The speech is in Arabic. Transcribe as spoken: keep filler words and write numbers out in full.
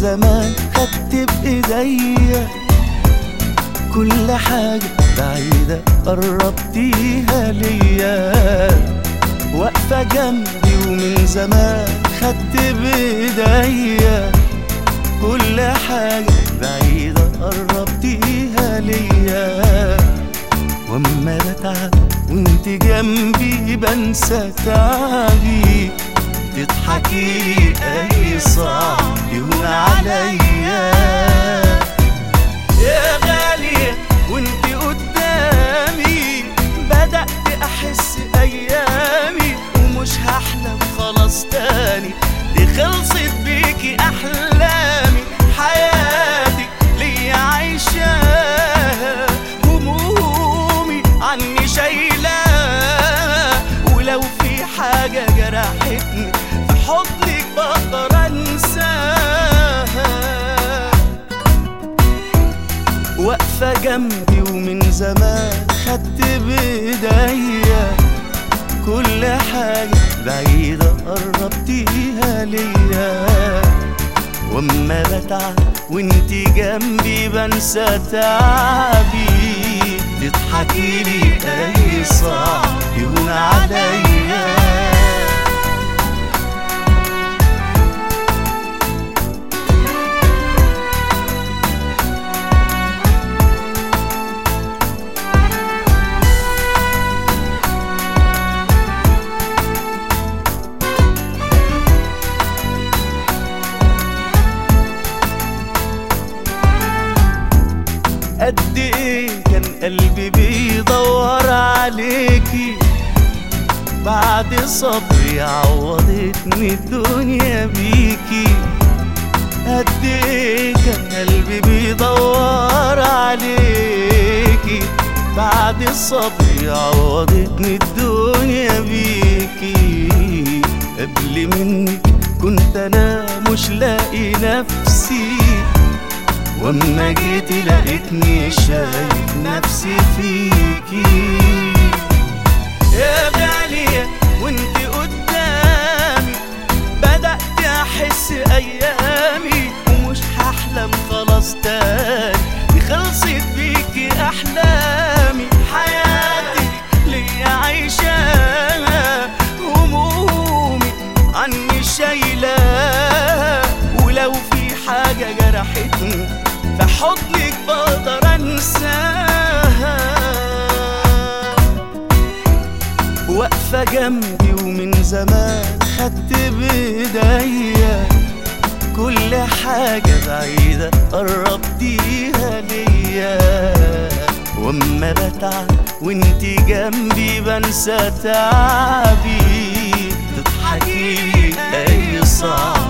زمان خدت بإيديا كل حاجة بعيدة قربتيها ليا، واقفة جنبي ومن زمان خدت بإيديا كل حاجة بعيدة قربتيها ليا، واما بتعب وانت جنبي بنسى تعبي، تضحكي اي صعب يهون عليا يا غالية وانت قدامي، بدأت احس ايامي ومش هحلم خلاص تاني، دي خلصت بيكي احلامي، حياتك ليا عايشاها، همومي عني شايلاها، ولو في حاجة جرحتني في حضنك بقدر انساها، واقفة جنبي ومن زمان خدت بإيديا كل حاجة بعيدة قربتيها ليا، واما بتعب وانتي جنبي بنسى تعبي، تضحكيلي اي صعب يهون عليا. قد ايه كان قلبي بيدور عليكي، بعد صبري عوضتني الدنيا بيكي، قد ايه كان قلبي بيدور عليكي، بعد صبري عوضتني الدنيا بيكي، قبل منك كنت انا مش لاقي نفسي، واما جيتي لقيتني شايف نفسي فيكي يا غالية وانتي قدامي، بدأت احس ايامي ومش هحلم خلاص تاني، دي خلصت بيكي احلامي، حياتي ليا عايشاها، همومي عني شايلاها، ولو في حاجة جرحتني في حضنك بقدر انساها، واقفة جنبي ومن زمان خدت بإيديا كل حاجة بعيدة قربتيها ليا، واما بتعب وانتي جنبي بنسى تعبي، تضحكي اي صعب